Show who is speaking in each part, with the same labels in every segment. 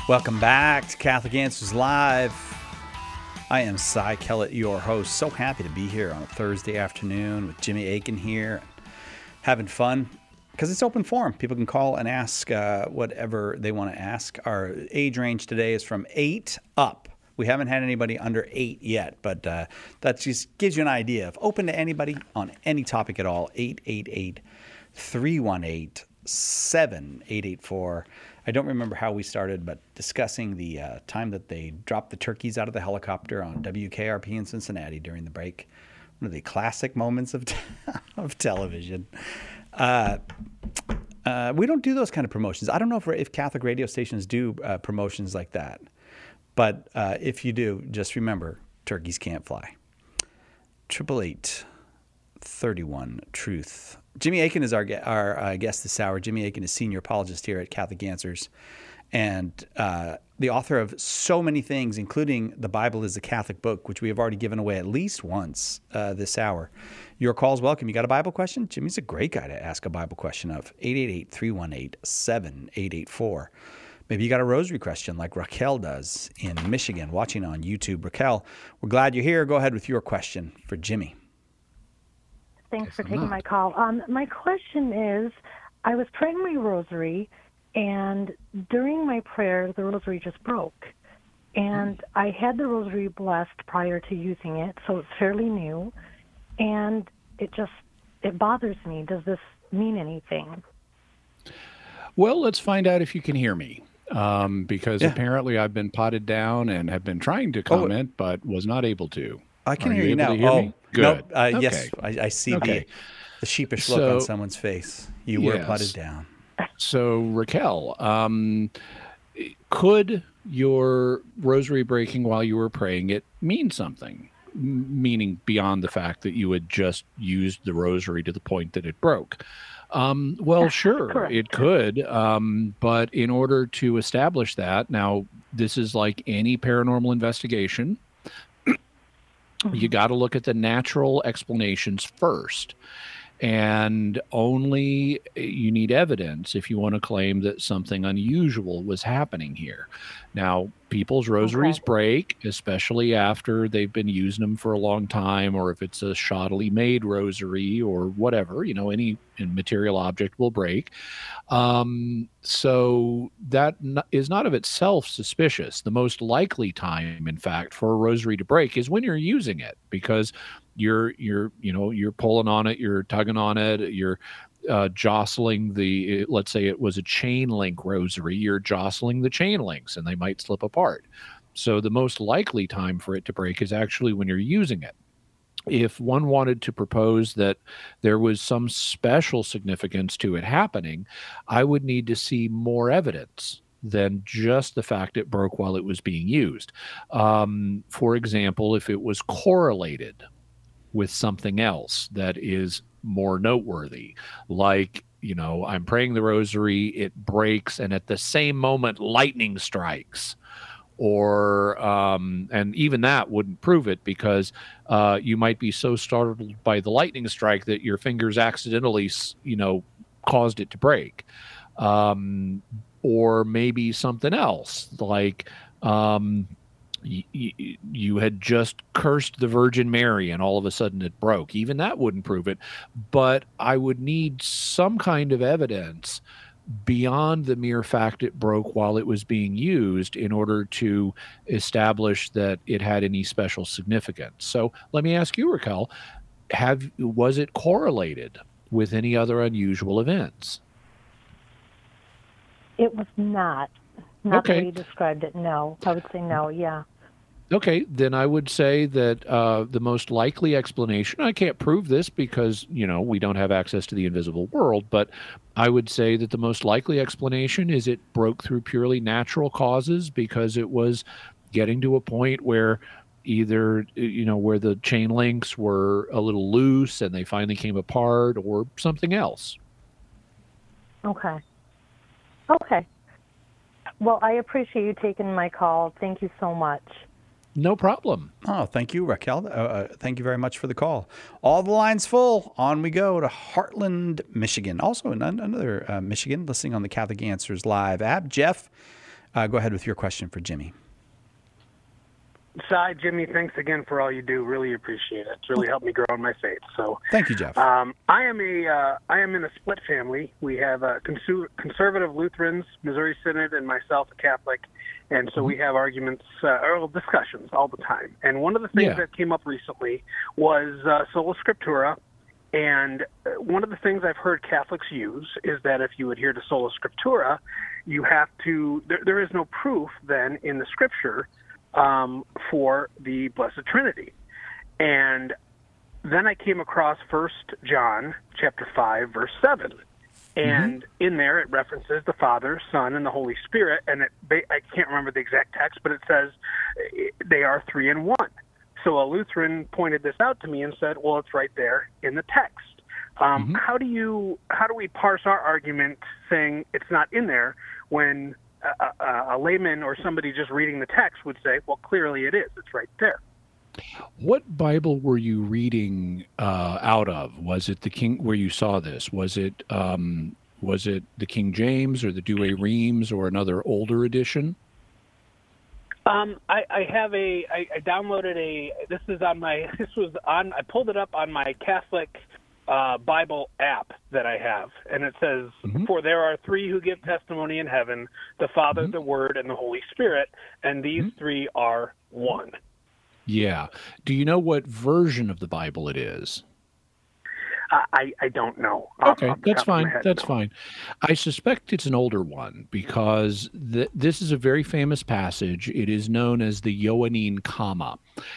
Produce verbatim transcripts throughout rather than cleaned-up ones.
Speaker 1: Welcome back to Catholic Answers Live. I am Cy Kellett, your host. So happy to be here on a Thursday afternoon with Jimmy Akin here, having fun because it's open forum. People can call and ask uh, whatever they want to ask. Our age range today is from eight up. We haven't had anybody under eight yet, but uh, that just gives you an idea of open to anybody on any topic at all. eight eight eight, three one eight, seven eight eight four. I don't remember how we started, but discussing the uh, time that they dropped the turkeys out of the helicopter on W K R P in Cincinnati during the break. One of the classic moments of, t- of television. Uh, uh, we don't do those kind of promotions. I don't know if, if Catholic radio stations do uh, promotions like that. But uh, if you do, just remember, turkeys can't fly. Triple eight, thirty-one, truth. Jimmy Akin is our our uh, guest this hour. Jimmy Akin is senior apologist here at Catholic Answers, and uh, the author of so many things, including The Bible is a Catholic Book, which we have already given away at least once uh, this hour. Your call's welcome. You got a Bible question? Jimmy's a great guy to ask a Bible question of. eight eight eight, three one eight, seven eight eight four. Maybe you got a rosary question like Raquel does in Michigan, watching on YouTube. Raquel, we're glad you're here. Go ahead with your question for Jimmy.
Speaker 2: Thanks for taking my call. Um, my question is, I was praying my rosary, and during my prayer, the rosary just broke. And mm. I had the rosary blessed prior to using it, so it's fairly new. And it just, it bothers me. Does this mean anything?
Speaker 3: Well, let's find out if you can hear me. Um, because
Speaker 1: yeah.
Speaker 3: apparently I've been potted down and have been trying to comment, oh, but was not able to.
Speaker 1: I can
Speaker 3: Are
Speaker 1: hear
Speaker 3: you,
Speaker 1: you now.
Speaker 3: Hear
Speaker 1: oh,
Speaker 3: me? Good.
Speaker 1: No, uh,
Speaker 3: okay.
Speaker 1: Yes, I, I see
Speaker 3: okay.
Speaker 1: the, the sheepish look
Speaker 3: so,
Speaker 1: on someone's face. You were
Speaker 3: yes.
Speaker 1: potted down.
Speaker 3: So, Raquel, um, could your rosary breaking while you were praying it mean something? M- meaning beyond the fact that you had just used the rosary to the point that it broke? Um, well, sure,
Speaker 2: Correct.
Speaker 3: It could. Um, but in order to establish that, now, this is like any paranormal investigation. Mm-hmm. You got to look at the natural explanations first. And only you need evidence if you want to claim that something unusual was happening here. Now, people's rosaries okay. break, especially after they've been using them for a long time, or if it's a shoddily made rosary or whatever, you know, any material object will break. Um, so that n- is not of itself suspicious. The most likely time, in fact, for a rosary to break is when you're using it, because you're, you're, you know, you're pulling on it, you're tugging on it, you're uh, jostling the, let's say it was a chain link rosary, you're jostling the chain links and they might slip apart. So the most likely time for it to break is actually when you're using it. If one wanted to propose that there was some special significance to it happening, I would need to see more evidence than just the fact it broke while it was being used. Um, for example, if it was correlated with something else that is more noteworthy, like, you know, I'm praying the rosary, it breaks, and at the same moment, lightning strikes. Or, um, and even that wouldn't prove it, because uh, you might be so startled by the lightning strike that your fingers accidentally, you know, caused it to break. Um, or maybe something else, like, um, Y- y- you had just cursed the Virgin Mary and all of a sudden it broke. Even that wouldn't prove it. But I would need some kind of evidence beyond the mere fact it broke while it was being used in order to establish that it had any special significance. So let me ask you, Raquel, have, was it correlated with any other unusual events?
Speaker 2: It was not. Not
Speaker 3: okay.
Speaker 2: the way you described it, no. I would say no, yeah.
Speaker 3: Okay, then I would say that uh, the most likely explanation, I can't prove this because, you know, we don't have access to the invisible world, but I would say that the most likely explanation is it broke through purely natural causes because it was getting to a point where either, you know, where the chain links were a little loose and they finally came apart, or something else.
Speaker 2: Okay. Okay. Well, I appreciate you taking my call. Thank you so much.
Speaker 3: No problem.
Speaker 1: Oh, thank you, Raquel. Uh, uh, thank you very much for the call. All the lines full. On we go to Heartland, Michigan. Also, another uh, Michigan, listening on the Catholic Answers Live app. Jeff, Uh, go ahead with your question for Jimmy.
Speaker 4: Cy, Jimmy, thanks again for all you do. Really appreciate it. It's really helped me grow in my faith. So,
Speaker 1: thank you, Jeff.
Speaker 4: Um, I am a uh, I am in a split family. We have uh, consu- conservative Lutherans, Missouri Synod, and myself, a Catholic, and so mm-hmm. we have arguments uh, or discussions all the time. And one of the things yeah. that came up recently was uh, sola scriptura. And one of the things I've heard Catholics use is that if you adhere to sola scriptura, you have to. There, there is no proof then in the Scripture Um, for the Blessed Trinity. And then I came across First John chapter five, verse seven. And mm-hmm. in there it references the Father, Son, and the Holy Spirit. And it, I can't remember the exact text, but it says they are three in one. So a Lutheran pointed this out to me and said, well, it's right there in the text. Um, mm-hmm. How do you, how do we parse our argument saying it's not in there when A, a, a layman or somebody just reading the text would say, well, clearly it is. It's right there.
Speaker 3: What Bible were you reading uh, out of? Was it the King where you saw this? Was it um, was it the King James or the Douay Rheims or another older edition?
Speaker 4: Um, I, I have a, I, I downloaded a, this is on my, this was on, I pulled it up on my Catholic Uh, Bible app that I have, and it says, mm-hmm. for there are three who give testimony in heaven, the Father, mm-hmm. the Word, and the Holy Spirit, and these mm-hmm. three are one.
Speaker 3: Yeah. Do you know what version of the Bible it is?
Speaker 4: Uh, I, I don't know.
Speaker 3: Okay, that's fine. Head, that's no. fine. I suspect it's an older one because th- this is a very famous passage. It is known as the Johannine Comma.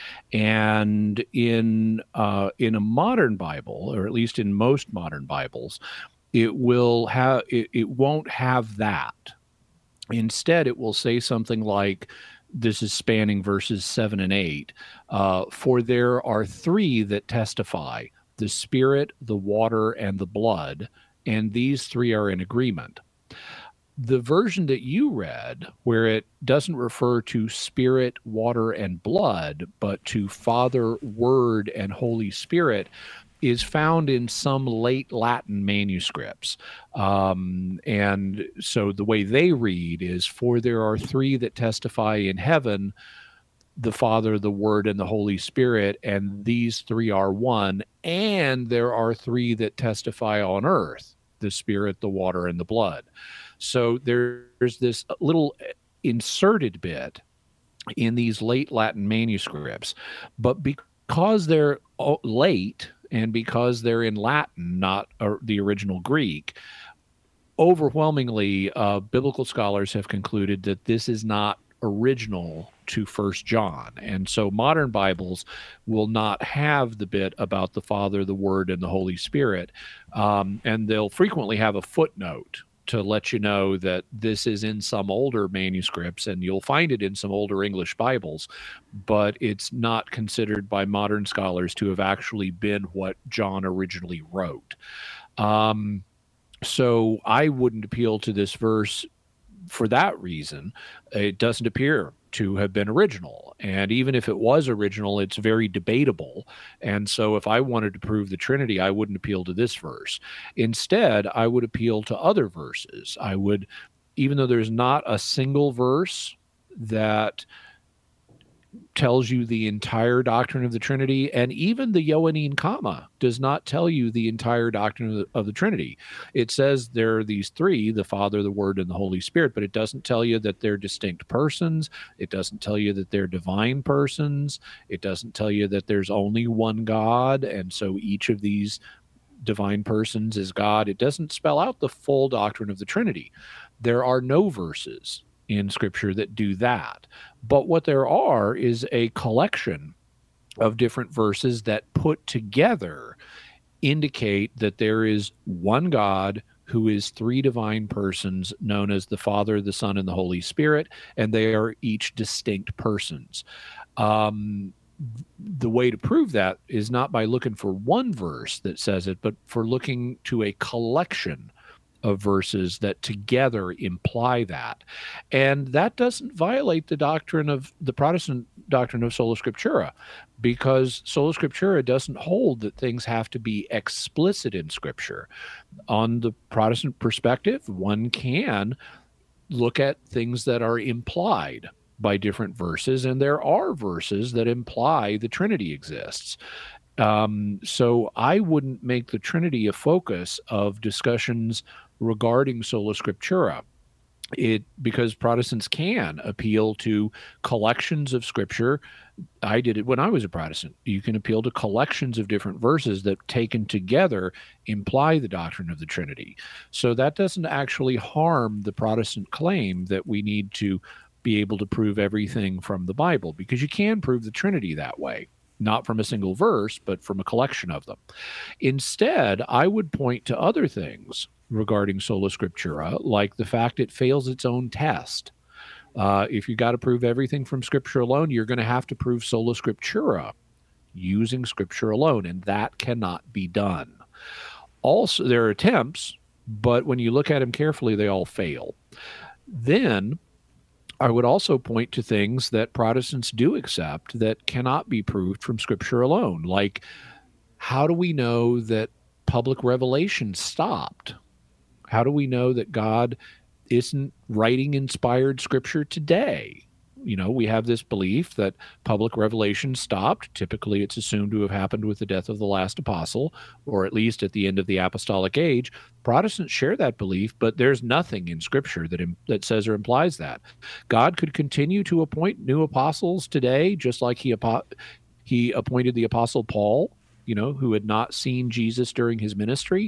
Speaker 3: And in uh, in a modern Bible, or at least in most modern Bibles, it will have it, it won't have that. Instead, it will say something like, this is spanning verses seven and eight, uh, for there are three that testify, the Spirit, the water, and the blood, and these three are in agreement. The version that you read, where it doesn't refer to Spirit, water, and blood, but to Father, Word, and Holy Spirit, is found in some late Latin manuscripts. Um, and so the way they read is, for there are three that testify in heaven, the Father, the Word, and the Holy Spirit, and these three are one, and there are three that testify on earth, the Spirit, the water, and the blood. So there's this little inserted bit in these late Latin manuscripts, but because they're late and because they're in Latin, not uh, the original Greek, overwhelmingly, uh, biblical scholars have concluded that this is not original to First John. And so modern Bibles will not have the bit about the Father, the Word, and the Holy Spirit. Um, and they'll frequently have a footnote to let you know that this is in some older manuscripts, and you'll find it in some older English Bibles, but it's not considered by modern scholars to have actually been what John originally wrote. Um, so I wouldn't appeal to this verse for that reason. It doesn't appear to have been original. And even if it was original, it's very debatable. And so if I wanted to prove the Trinity, I wouldn't appeal to this verse. Instead, I would appeal to other verses. I would, even though there's not a single verse that tells you the entire doctrine of the Trinity, and even the Johannine Comma does not tell you the entire doctrine of the, of the Trinity. It says there are these three, the Father, the Word, and the Holy Spirit, but it doesn't tell you that they're distinct persons. It doesn't tell you that they're divine persons. It doesn't tell you that there's only one God, and so each of these divine persons is God. It doesn't spell out the full doctrine of the Trinity. There are no verses in Scripture that do that. But what there are is a collection of different verses that put together indicate that there is one God who is three divine persons known as the Father, the Son, and the Holy Spirit, and they are each distinct persons. Um, the way to prove that is not by looking for one verse that says it, but for looking to a collection of verses that together imply that. And that doesn't violate the doctrine of the Protestant doctrine of sola scriptura, because sola scriptura doesn't hold that things have to be explicit in Scripture. On the Protestant perspective, one can look at things that are implied by different verses, and there are verses that imply the Trinity exists. Um, so I wouldn't make the Trinity a focus of discussions regarding sola scriptura. It because Protestants can appeal to collections of scripture. I did it when I was a Protestant. You can appeal to collections of different verses that, taken together, imply the doctrine of the Trinity. So that doesn't actually harm the Protestant claim that we need to be able to prove everything from the Bible, because you can prove the Trinity that way, not from a single verse, but from a collection of them. Instead, I would point to other things regarding sola scriptura, like the fact it fails its own test. Uh, if you got to prove everything from Scripture alone, you're going to have to prove sola scriptura using Scripture alone, and that cannot be done. Also, there are attempts, but when you look at them carefully, they all fail. Then I would also point to things that Protestants do accept that cannot be proved from Scripture alone, like how do we know that public revelation stopped? How do we know that God isn't writing inspired Scripture today? You know, we have this belief that public revelation stopped. Typically, it's assumed to have happened with the death of the last apostle, or at least at the end of the apostolic age. Protestants share that belief, but there's nothing in Scripture that im- that says or implies that. God could continue to appoint new apostles today, just like he apo- he appointed the apostle Paul, you know, who had not seen Jesus during his ministry.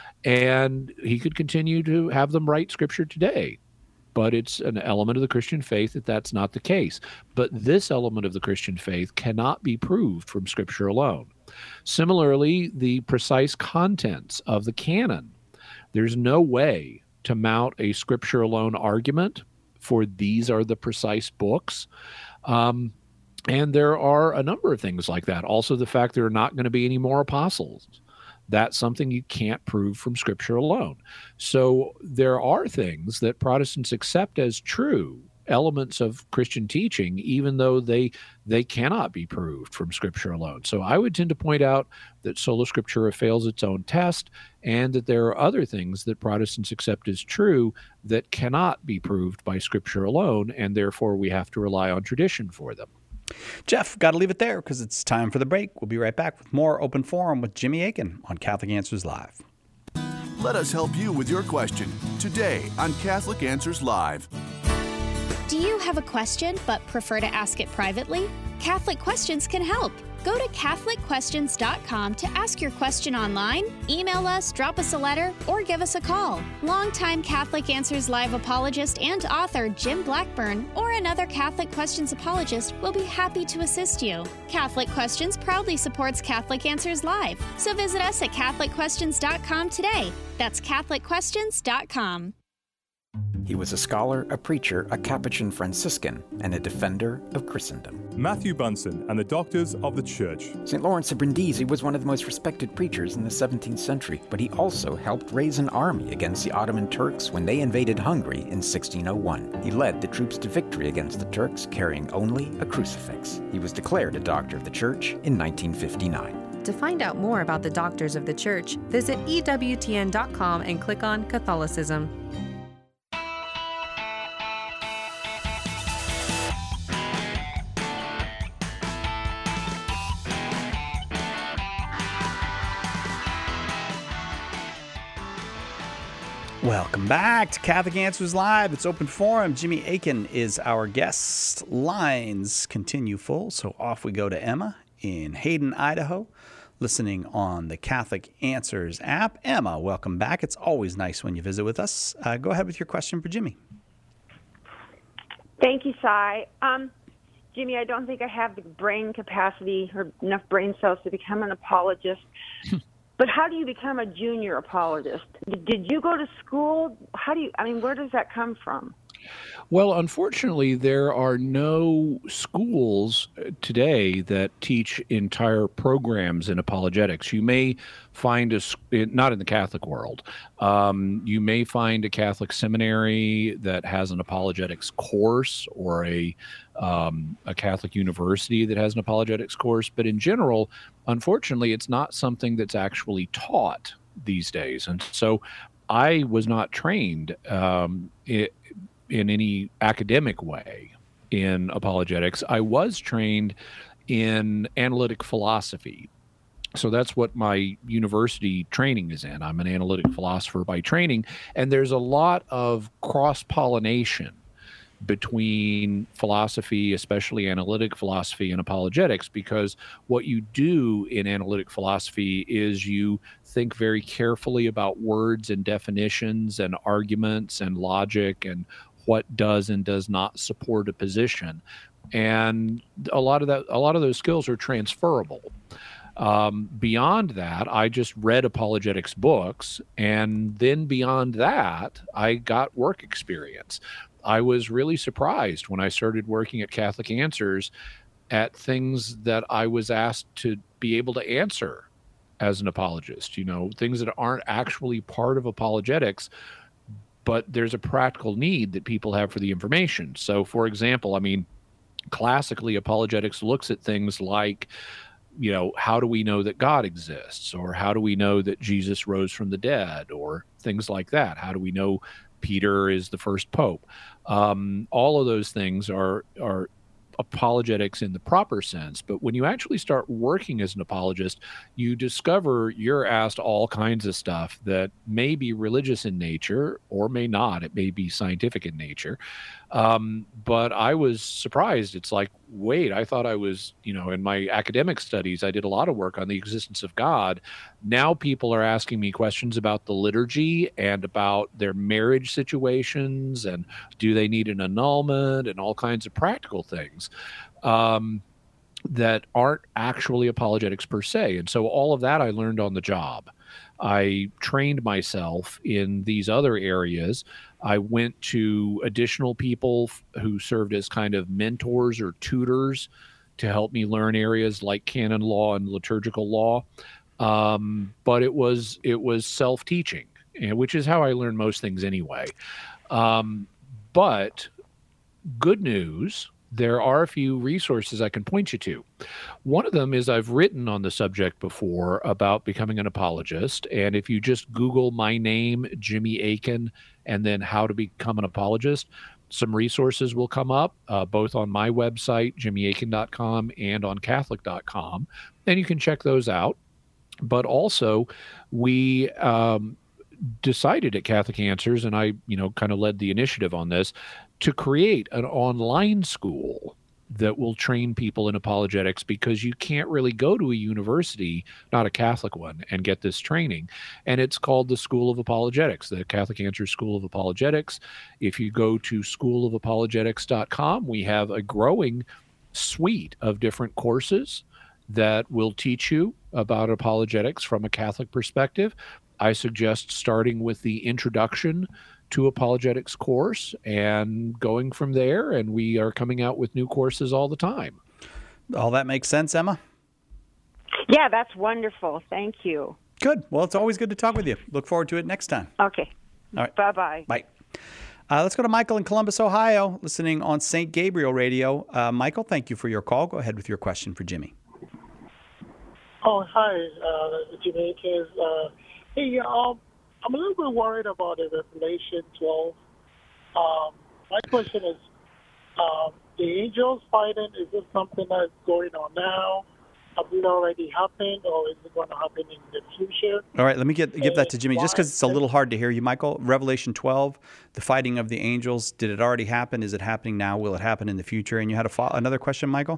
Speaker 3: And he could continue to have them write Scripture today. But it's an element of the Christian faith that that's not the case. But this element of the Christian faith cannot be proved from Scripture alone. Similarly, the precise contents of the canon. There's no way to mount a Scripture alone argument for these are the precise books. Um, and there are a number of things like that. Also, the fact there are not going to be any more apostles. That's something you can't prove from Scripture alone. So there are things that Protestants accept as true, elements of Christian teaching, even though they they cannot be proved from Scripture alone. So I would tend to point out that sola scriptura fails its own test, and that there are other things that Protestants accept as true that cannot be proved by Scripture alone, and therefore we have to rely on tradition for them.
Speaker 1: Jeff, got to leave it there because it's time for the break. We'll be right back with more Open Forum with Jimmy Akin on Catholic Answers Live.
Speaker 5: Let us help you with your question today on Catholic Answers Live.
Speaker 6: Do you have a question but prefer to ask it privately? Catholic Questions can help. Go to Catholic Questions dot com to ask your question online, email us, drop us a letter, or give us a call. Longtime Catholic Answers Live apologist and author Jim Blackburn or another Catholic Questions apologist will be happy to assist you. Catholic Questions proudly supports Catholic Answers Live, so visit us at Catholic Questions dot com today. That's Catholic Questions dot com.
Speaker 7: He was a scholar, a preacher, a Capuchin Franciscan, and a defender of Christendom.
Speaker 8: Matthew Bunsen and the Doctors of the Church.
Speaker 7: Saint Lawrence of Brindisi was one of the most respected preachers in the seventeenth century, but he also helped raise an army against the Ottoman Turks when they invaded Hungary in sixteen oh one. He led the troops to victory against the Turks, carrying only a crucifix. He was declared a Doctor of the Church in nineteen fifty-nine.
Speaker 9: To find out more about the Doctors of the Church, visit E W T N dot com and click on Catholicism.
Speaker 1: Welcome back to Catholic Answers Live. It's Open Forum. Jimmy Akin is our guest. Lines continue full, so off we go to Emma in Hayden, Idaho, listening on the Catholic Answers app. Emma, welcome back. It's always nice when you visit with us. Uh, go ahead with your question for Jimmy.
Speaker 10: Thank you, Cy. Um, Jimmy, I don't think I have the brain capacity or enough brain cells to become an apologist. But how do you become a junior apologist? Did you go to school? How do you, I mean, where does that come from?
Speaker 3: Well, unfortunately, there are no schools today that teach entire programs in apologetics. You may find a, not in the Catholic world, um, you may find a Catholic seminary that has an apologetics course, or a um, a Catholic university that has an apologetics course. But in general, unfortunately, it's not something that's actually taught these days. And so I was not trained um, it, in any academic way in apologetics. I was trained in analytic philosophy. So that's what my university training is in. I'm an analytic philosopher by training, and there's a lot of cross-pollination between philosophy, especially analytic philosophy and apologetics, because what you do in analytic philosophy is you think very carefully about words and definitions and arguments and logic and what does and does not support a position. And a lot of that, a lot of those skills are transferable. Um, beyond that, I just read apologetics books, and then beyond that, I got work experience. I was really surprised when I started working at Catholic Answers at things that I was asked to be able to answer as an apologist, you know, things that aren't actually part of apologetics, but there's a practical need that people have for the information. So, for example, I mean, classically, apologetics looks at things like, you know, how do we know that God exists? Or how do we know that Jesus rose from the dead? Or things like that. How do we know Peter is the first pope? Um, all of those things are are apologetics in the proper sense. But when you actually start working as an apologist, you discover you're asked all kinds of stuff that may be religious in nature or may not. It may be scientific in nature. Um, but I was surprised. It's like, wait, I thought I was, you know, in my academic studies, I did a lot of work on the existence of God. Now people are asking me questions about the liturgy and about their marriage situations and do they need an annulment and all kinds of practical things um, that aren't actually apologetics per se. And so all of that I learned on the job. I trained myself in these other areas. I went to additional people who served as kind of mentors or tutors to help me learn areas like canon law and liturgical law. Um, but it was it was self-teaching, which is how I learned most things anyway. Um, but good news, there are a few resources I can point you to. One of them is I've written on the subject before about becoming an apologist. And if you just Google my name, Jimmy Akin, and then how to become an apologist, some resources will come up, uh, both on my website, jimmy akin dot com, and on catholic dot com. And you can check those out. But also, we um, decided at Catholic Answers, and I, you know, kind of led the initiative on this, to create an online school that will train people in apologetics, because you can't really go to a university, not a Catholic one, and get this training. And it's called the School of Apologetics, the Catholic Answers School of Apologetics. If you go to school of apologetics dot com, we have a growing suite of different courses that will teach you about apologetics from a Catholic perspective. I suggest starting with the introduction to apologetics course and going from there. And we are coming out with new courses all the time.
Speaker 1: All that makes sense, Emma?
Speaker 10: Yeah, that's wonderful. Thank you.
Speaker 1: Good. Well, it's always good to talk with you. Look forward to it next time.
Speaker 10: Okay.
Speaker 1: All right.
Speaker 10: Bye-bye.
Speaker 1: Bye. Uh, let's go to Michael in Columbus, Ohio, listening on Saint Gabriel Radio. Uh, Michael, thank you for your call. Go ahead with your question for Jimmy.
Speaker 11: Oh, hi, uh, Jimmy. Uh, hey, um, I'm a little bit worried about the Revelation twelve. Um, my question is, um, the angels fighting, is this something that's going on now? Has it already happened, or is it going to happen in the future?
Speaker 1: All right, let me get give that to Jimmy, just because it's a little hard to hear you, Michael. Revelation twelve, the fighting of the angels, did it already happen? Is it happening now? Will it happen in the future? And you had a fo- another question, Michael?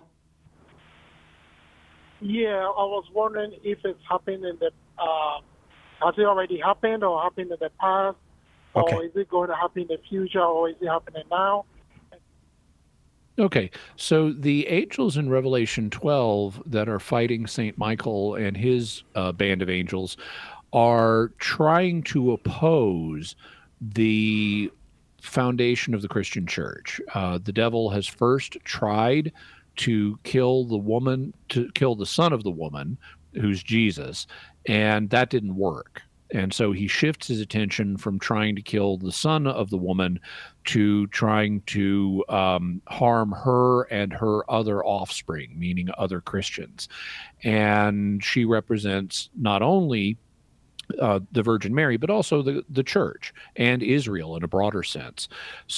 Speaker 11: Yeah, I was wondering if it's happened in the, uh, has it already happened or happened in the past?
Speaker 1: Okay.
Speaker 11: Or is it going to happen in the future, or is it happening now?
Speaker 3: Okay, so the angels in Revelation twelve that are fighting Saint Michael and his uh, band of angels are trying to oppose the foundation of the Christian church. Uh, the devil has first tried to kill the woman, to kill the son of the woman, who's Jesus, and that didn't work. And so he shifts his attention from trying to kill the son of the woman to trying to um, harm her and her other offspring, meaning other Christians. And she represents not only uh, the Virgin Mary, but also the, the church and Israel in a broader sense.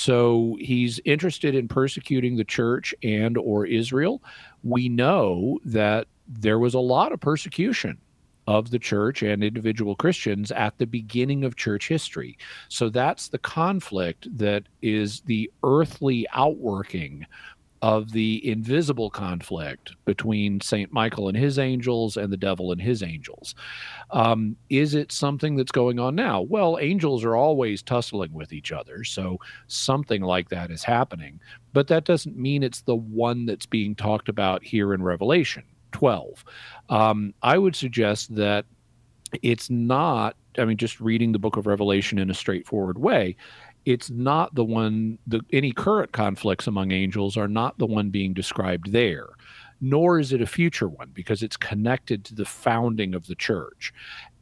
Speaker 3: So he's interested in persecuting the church and or Israel. We know that there was a lot of persecution of the church and individual Christians at the beginning of church history. So that's the conflict that is the earthly outworking of the invisible conflict between Saint Michael and his angels and the devil and his angels. Um, is it something that's going on now? Well, angels are always tussling with each other, so something like that is happening. But that doesn't mean it's the one that's being talked about here in Revelation twelve. Um, I would suggest that it's not, I mean, just reading the book of Revelation in a straightforward way, it's not the one, the, any current conflicts among angels are not the one being described there, nor is it a future one, because it's connected to the founding of the church.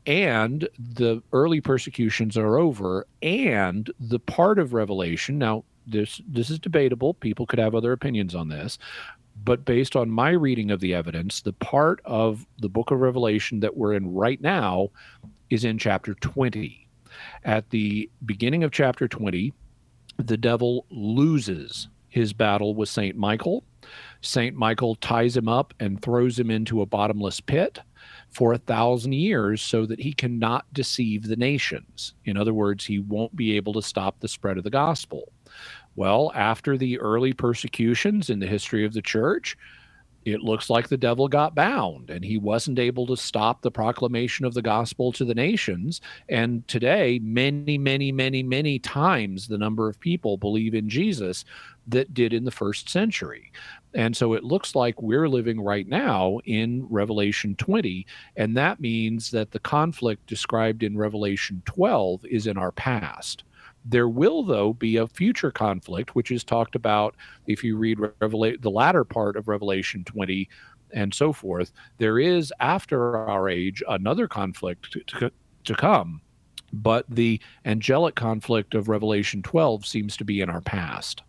Speaker 3: And the early persecutions are over, and the part of Revelation, now this this is debatable, people could have other opinions on this, but based on my reading of the evidence, the part of the book of Revelation that we're in right now is in chapter twenty. At the beginning of chapter twenty, the devil loses his battle with Saint Michael. Saint Michael ties him up and throws him into a bottomless pit for a thousand years so that he cannot deceive the nations. In other words, he won't be able to stop the spread of the gospel. Well, after the early persecutions in the history of the church, it looks like the devil got bound and he wasn't able to stop the proclamation of the gospel to the nations. And today, many, many, many, many times the number of people believe in Jesus that did in the first century. And so it looks like we're living right now in Revelation twenty, and that means that the conflict described in Revelation twelve is in our past. There will, though, be a future conflict, which is talked about if you read Revela- the latter part of Revelation twenty and so forth. There is, after our age, another conflict to, to, to come, but the angelic conflict of Revelation twelve seems to be in our past.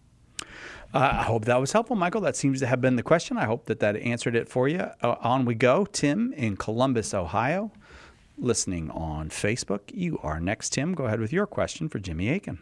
Speaker 1: Uh, I hope that was helpful, Michael. That seems to have been the question. I hope that that answered it for you. Uh, on we go. Tim in Columbus, Ohio, listening on Facebook. You are next, Tim. Go ahead with your question for Jimmy Akin.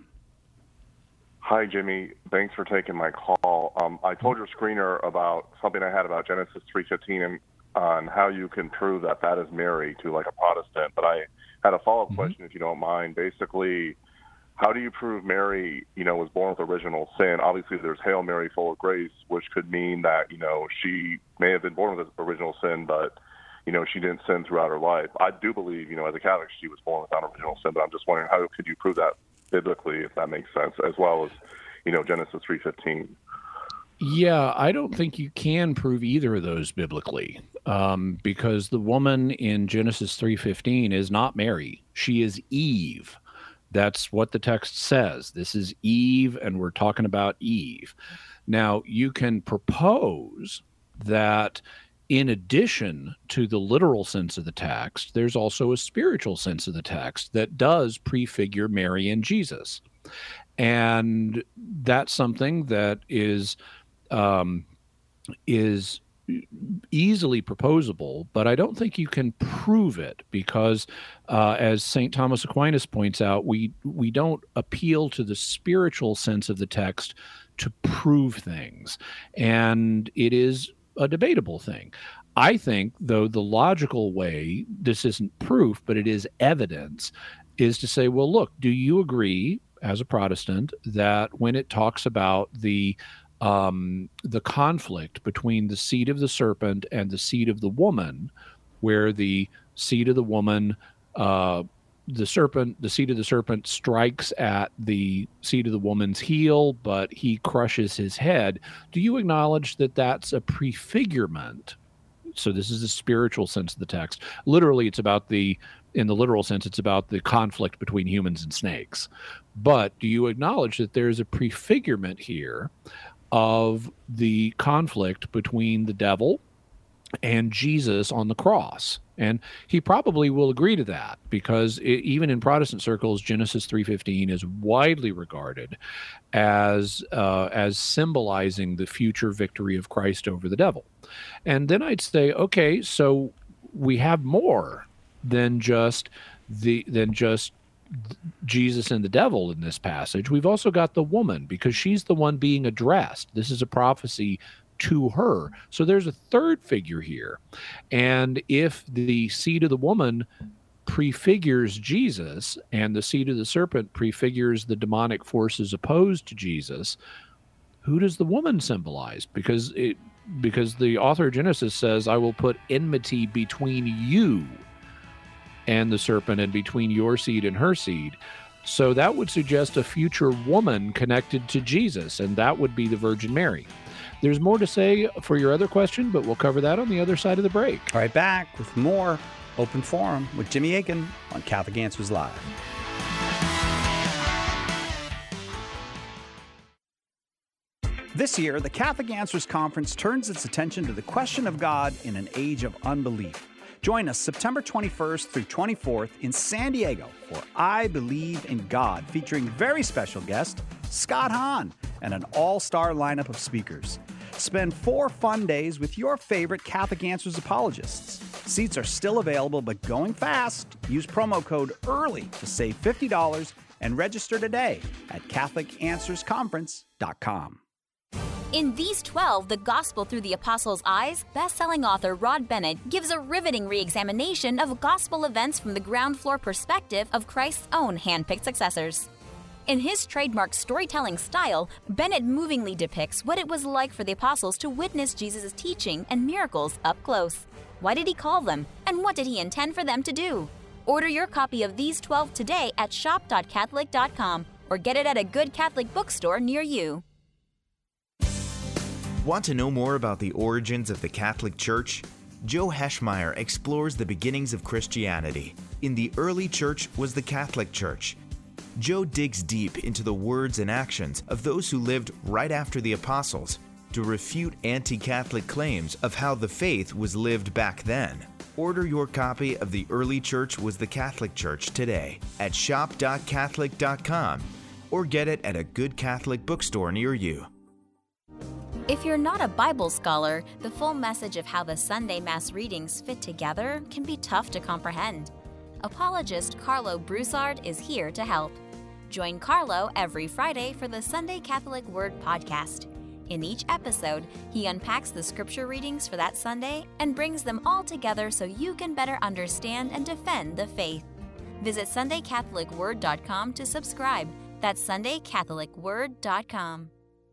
Speaker 12: Hi, Jimmy. Thanks for taking my call. Um, I told your screener about something I had about Genesis three fifteen and on how you can prove that that is Mary to like a Protestant. But I had a follow-up mm-hmm. question, if you don't mind. Basically, how do you prove Mary, you know, was born with original sin? Obviously, there's Hail Mary, full of grace, which could mean that, you know, she may have been born with original sin, but, you know, she didn't sin throughout her life. I do believe, you know, as a Catholic, she was born without original sin, but I'm just wondering how could you prove that biblically, if that makes sense, as well as, you know, Genesis three fifteen.
Speaker 3: Yeah, I don't think you can prove either of those biblically, um, because the woman in Genesis three fifteen is not Mary. She is Eve. That's what the text says. This is Eve, and we're talking about Eve. Now, you can propose that in addition to the literal sense of the text, there's also a spiritual sense of the text that does prefigure Mary and Jesus. And that's something that is um, is easily proposable, but I don't think you can prove it because, uh, as Saint Thomas Aquinas points out, we we don't appeal to the spiritual sense of the text to prove things, and it is a debatable thing. I think, though, the logical way, this isn't proof, but it is evidence, is to say, well, look, do you agree as a Protestant that when it talks about the um, the conflict between the seed of the serpent and the seed of the woman, where the seed of the woman, uh, the serpent, the seed of the serpent strikes at the seed of the woman's heel, but he crushes his head. Do you acknowledge that that's a prefigurement? So this is the spiritual sense of the text. Literally, it's about the, in the literal sense, it's about the conflict between humans and snakes. But do you acknowledge that there's a prefigurement here of the conflict between the devil and Jesus on the cross? And he probably will agree to that because it, even in Protestant circles, Genesis three fifteen is widely regarded as uh, as symbolizing the future victory of Christ over the devil. And then I'd say, okay, so we have more than just the than just Jesus and the devil in this passage. We've also got the woman, because she's the one being addressed. This is a prophecy to her. So there's a third figure here. And if the seed of the woman prefigures Jesus and the seed of the serpent prefigures the demonic forces opposed to Jesus, who does the woman symbolize? Because it because the author of Genesis says, I will put enmity between you and the serpent, and between your seed and her seed. So that would suggest a future woman connected to Jesus, and that would be the Virgin Mary. There's more to say for your other question, but we'll cover that on the other side of the break.
Speaker 1: All right, back with more Open Forum with Jimmy Akin on Catholic Answers Live. This year, the Catholic Answers Conference turns its attention to the question of God in an age of unbelief. Join us September twenty-first through twenty-fourth in San Diego for I Believe in God, featuring very special guest Scott Hahn and an all-star lineup of speakers. Spend four fun days with your favorite Catholic Answers apologists. Seats are still available, but going fast. Use promo code EARLY to save fifty dollars and register today at Catholic Answers Conference dot com.
Speaker 13: In These twelve, The Gospel Through the Apostles' Eyes, best-selling author Rod Bennett gives a riveting re-examination of gospel events from the ground floor perspective of Christ's own hand-picked successors. In his trademark storytelling style, Bennett movingly depicts what it was like for the apostles to witness Jesus' teaching and miracles up close. Why did he call them, and what did he intend for them to do? Order your copy of These twelve today at shop dot catholic dot com or get it at a good Catholic bookstore near you.
Speaker 14: Want to know more about the origins of the Catholic Church? Joe Heschmeyer explores the beginnings of Christianity. In the early church was the Catholic Church. Joe digs deep into the words and actions of those who lived right after the apostles to refute anti-Catholic claims of how the faith was lived back then. Order your copy of The Early Church Was the Catholic Church today at shop dot catholic dot com or get it at a good Catholic bookstore near you.
Speaker 13: If you're not a Bible scholar, the full message of how the Sunday Mass readings fit together can be tough to comprehend. Apologist Carlo Broussard is here to help. Join Carlo every Friday for the Sunday Catholic Word podcast. In each episode, he unpacks the scripture readings for that Sunday and brings them all together so you can better understand and defend the faith. Visit sunday catholic word dot com to subscribe. That's sunday catholic word dot com.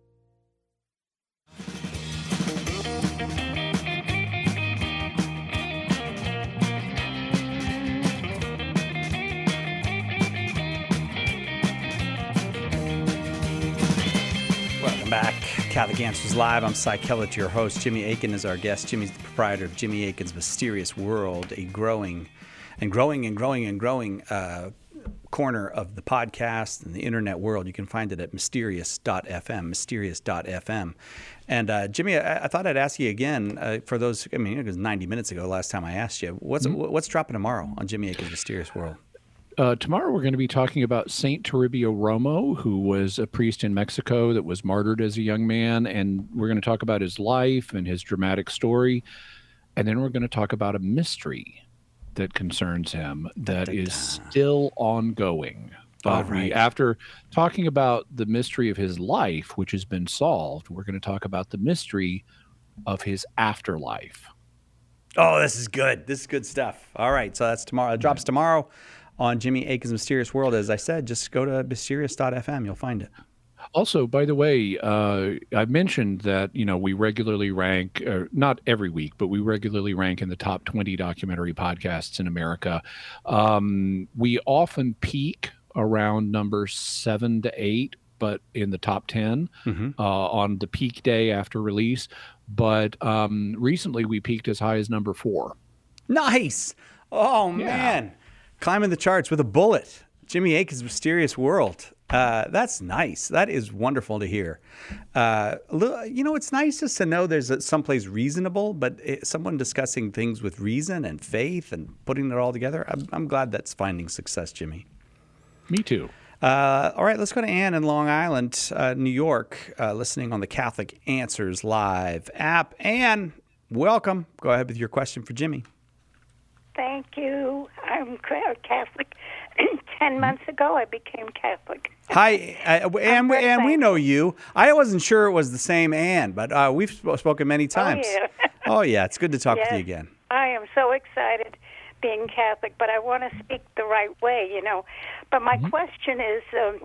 Speaker 1: Welcome back. Catholic Answers Live. I'm Cy Kellett, your host. Jimmy Akin is our guest. Jimmy's the proprietor of Jimmy Akin's Mysterious World, a growing and growing and growing and growing uh, corner of the podcast and the internet world. You can find it at mysterious dot f m, mysterious dot f m. And uh, Jimmy, I, I thought I'd ask you again, uh, for those, I mean, it was ninety minutes ago last time I asked you, what's mm-hmm. what's dropping tomorrow on Jimmy Akin's Mysterious World?
Speaker 3: Uh, tomorrow we're going to be talking about Saint Toribio Romo, who was a priest in Mexico that was martyred as a young man, and we're going to talk about his life and his dramatic story, and then we're going to talk about a mystery that concerns him that is still ongoing. But
Speaker 1: right.
Speaker 3: we, after talking about the mystery of his life, which has been solved, we're going to talk about the mystery of his afterlife.
Speaker 1: Oh, this is good. This is good stuff. All right, so that's tomorrow. It drops tomorrow on Jimmy Akin's Mysterious World. As I said, just go to mysterious dot f m. You'll find it.
Speaker 3: Also, by the way, uh, I mentioned that, you know, we regularly rank, uh, not every week, but we regularly rank in the top twenty documentary podcasts in America. Um, we often peak around number seven to eight, but in the top ten mm-hmm. uh, on the peak day after release. But um, recently we peaked as high as number four.
Speaker 1: Nice. Oh, yeah. Man. Climbing the charts with a bullet. Jimmy Akin's Mysterious World. Uh, that's nice. That is wonderful to hear. Uh, you know, it's nice just to know there's a, someplace reasonable, but it, someone discussing things with reason and faith and putting it all together. I'm, I'm glad that's finding success, Jimmy.
Speaker 3: Me too.
Speaker 1: Uh, all right, let's go to Ann in Long Island, uh, New York, uh, listening on the Catholic Answers Live app. Ann, welcome. Go ahead with your question for Jimmy.
Speaker 15: Thank you. I'm Catholic. Ten months ago, I became Catholic.
Speaker 1: Hi, uh, and, we, and we know you. I wasn't sure it was the same Ann, but uh, we've sp- spoken many times.
Speaker 15: Oh, yeah.
Speaker 1: Oh, yeah. It's good to talk
Speaker 15: Yes,
Speaker 1: with you again.
Speaker 15: I am so excited being Catholic, but I want to speak the right way, you know. But my mm-hmm. question is, um,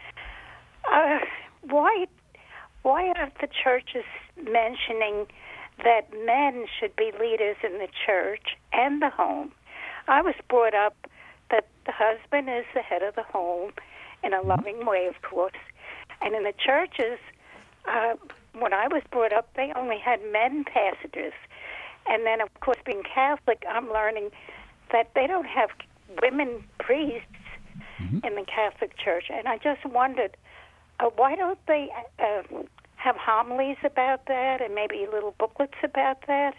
Speaker 15: uh, why, why aren't the churches mentioning that men should be leaders in the church and the home? I was brought up that the husband is the head of the home in a loving way, of course. And in the churches, uh, when I was brought up, they only had men pastors. And then, of course, being Catholic, I'm learning that they don't have women priests mm-hmm. in the Catholic Church. And I just wondered, uh, why don't they uh, have homilies about that and maybe little booklets about that?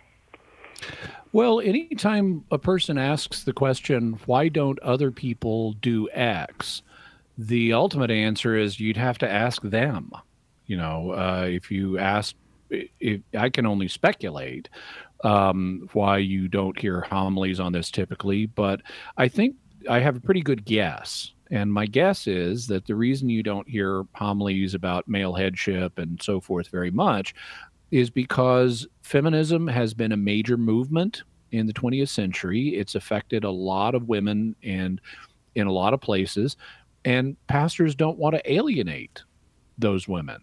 Speaker 3: Well, anytime a person asks the question, why don't other people do X? The ultimate answer is you'd have to ask them. You know, uh, if you ask, if, I can only speculate um, why you don't hear homilies on this typically, but I think I have a pretty good guess. And my guess is that the reason you don't hear homilies about male headship and so forth very much is because feminism has been a major movement in the twentieth century. It's affected a lot of women and in a lot of places, and pastors don't want to alienate those women.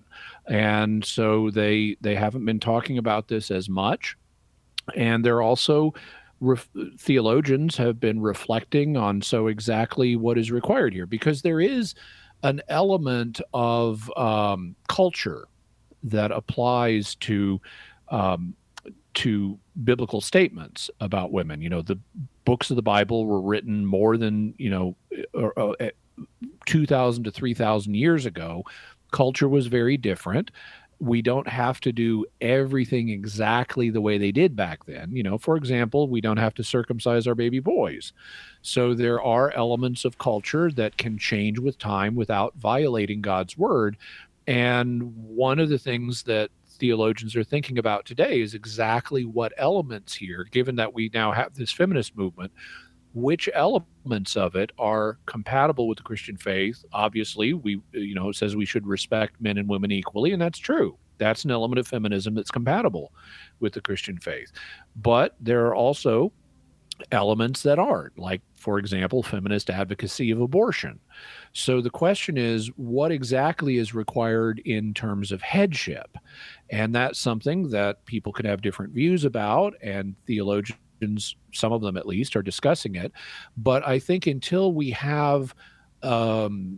Speaker 3: And so they they haven't been talking about this as much. And they're also Ref, theologians have been reflecting on so exactly what is required here, because there is an element of um, culture that applies to um, to biblical statements about women. You know, the books of the Bible were written more than, you know, or, or, uh, two thousand to three thousand years ago. Culture was very different. We don't have to do everything exactly the way they did back then. You know, for example, we don't have to circumcise our baby boys. So there are elements of culture that can change with time without violating God's word. And one of the things that theologians are thinking about today is exactly what elements here, given that we now have this feminist movement, which elements of it are compatible with the Christian faith. Obviously, we, you know, it says we should respect men and women equally, and that's true. That's an element of feminism that's compatible with the Christian faith. But there are also elements that aren't, like, for example, feminist advocacy of abortion. So the question is, what exactly is required in terms of headship? And that's something that people can have different views about, and theologians, some of them at least, are discussing it. But I think until we have, um,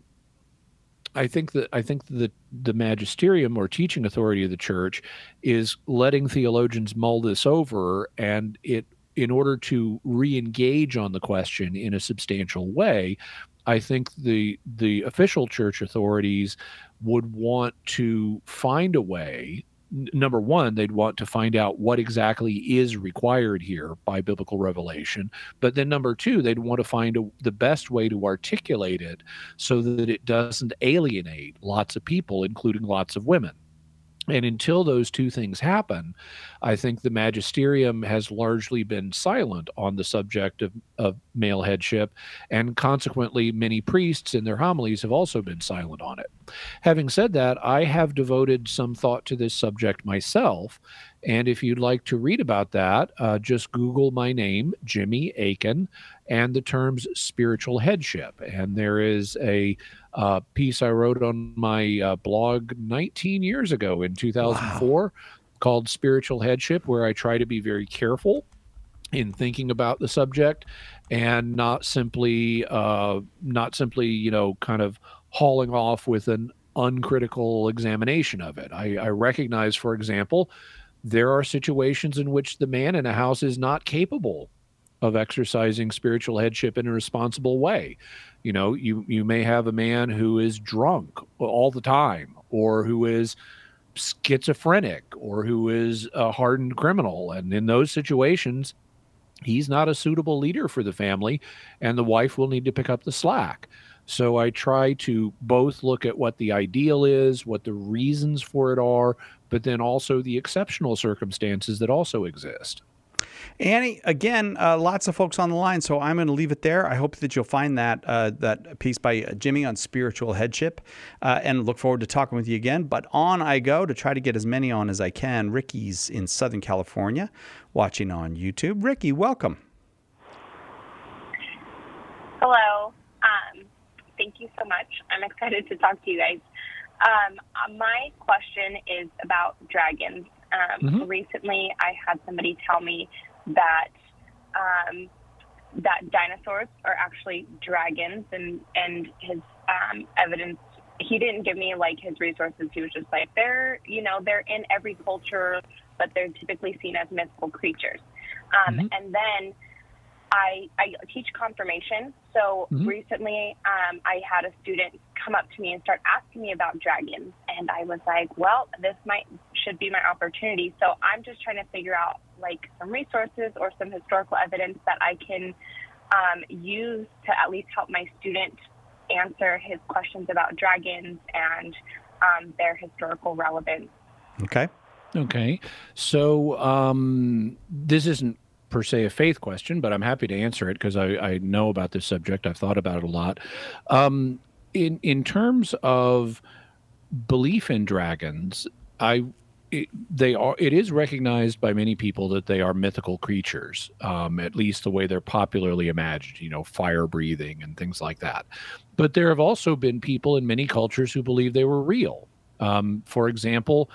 Speaker 3: I think that I think that the magisterium or teaching authority of the church is letting theologians mull this over, and it, in order to re-engage on the question in a substantial way, I think the the official church authorities would want to find a way. Number one, they'd want to find out what exactly is required here by biblical revelation. But then number two, they'd want to find a, the best way to articulate it so that it doesn't alienate lots of people, including lots of women. And until those two things happen, I think the magisterium has largely been silent on the subject of, of male headship, and consequently, many priests in their homilies have also been silent on it. Having said that, I have devoted some thought to this subject myself, and if you'd like to read about that, uh, just Google my name, Jimmy Akin, and the terms spiritual headship. And there is a uh, piece I wrote on my uh, blog nineteen years ago in two thousand four wow. called Spiritual Headship, where I try to be very careful in thinking about the subject and not simply, uh, not simply, you know, kind of hauling off with an uncritical examination of it. I, I recognize, for example, there are situations in which the man in a house is not capable of exercising spiritual headship in a responsible way. You know, you, you may have a man who is drunk all the time, or who is schizophrenic, or who is a hardened criminal. And in those situations, he's not a suitable leader for the family, and the wife will need to pick up the slack. So I try to both look at what the ideal is, what the reasons for it are, but then also the exceptional circumstances that also exist.
Speaker 1: Annie, again, uh, lots of folks on the line, so I'm going to leave it there. I hope that you'll find that uh, that piece by uh, Jimmy on spiritual headship, uh, and look forward to talking with you again. But on I go to try to get as many on as I can. Ricky's in Southern California, watching on YouTube. Ricky, welcome.
Speaker 16: Hello. Um, thank you so much. I'm excited to talk to you guys. Um, my question is about dragons. Um, mm-hmm. Recently, I had somebody tell me that um, that dinosaurs are actually dragons, and and his um, evidence. He didn't give me like his resources. He was just like, they're you know they're in every culture, but they're typically seen as mythical creatures. Um, mm-hmm. And then I, I teach confirmation. So mm-hmm. recently um, I had a student come up to me and start asking me about dragons. And I was like, well, this might should be my opportunity. So I'm just trying to figure out like some resources or some historical evidence that I can um, use to at least help my student answer his questions about dragons and um, their historical relevance.
Speaker 1: Okay.
Speaker 3: Okay. So um, this isn't per se a faith question, but I'm happy to answer it because I, I know about this subject. I've thought about it a lot. Um, in in terms of belief in dragons, I it, they are it is recognized by many people that they are mythical creatures, um, at least the way they're popularly imagined, you know, fire breathing and things like that. But there have also been people in many cultures who believe they were real. Um, for example,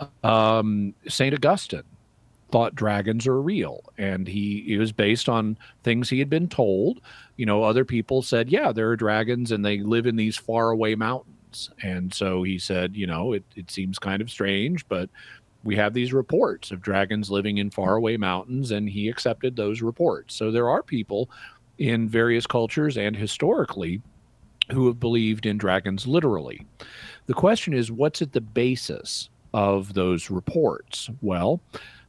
Speaker 3: um, Saint Augustine thought dragons are real, and he it was based on things he had been told. You know, other people said, yeah, there are dragons and they live in these faraway mountains. And so he said, you know, it, it seems kind of strange, but we have these reports of dragons living in faraway mountains, and he accepted those reports. So there are people in various cultures and historically who have believed in dragons literally. The question is, what's at the basis of those reports? Well,